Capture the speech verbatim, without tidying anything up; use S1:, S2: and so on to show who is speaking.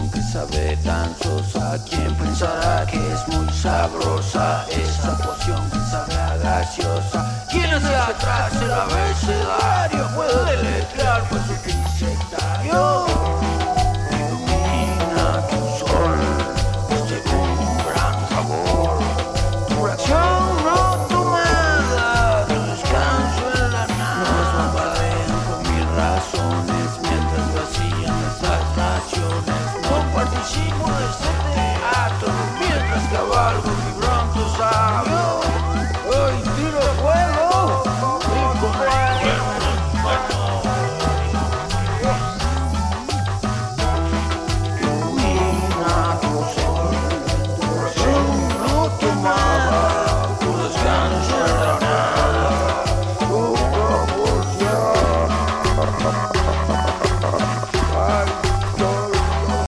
S1: poción que sabe tan sosa. ¿Quién pensará que es muy sabrosa esa poción que sabe a gaseosa? ¿Quién hacia atrás el abecedario puede deletrear pues su diccionario? Ilumina tu sol según un gran sabor. Tu reacción no tomada, tu descanso en la nada. No es adentro mil razones mientras vacían las estaciones. No participo de este teatro mientras cabalgo mi pronto sabio.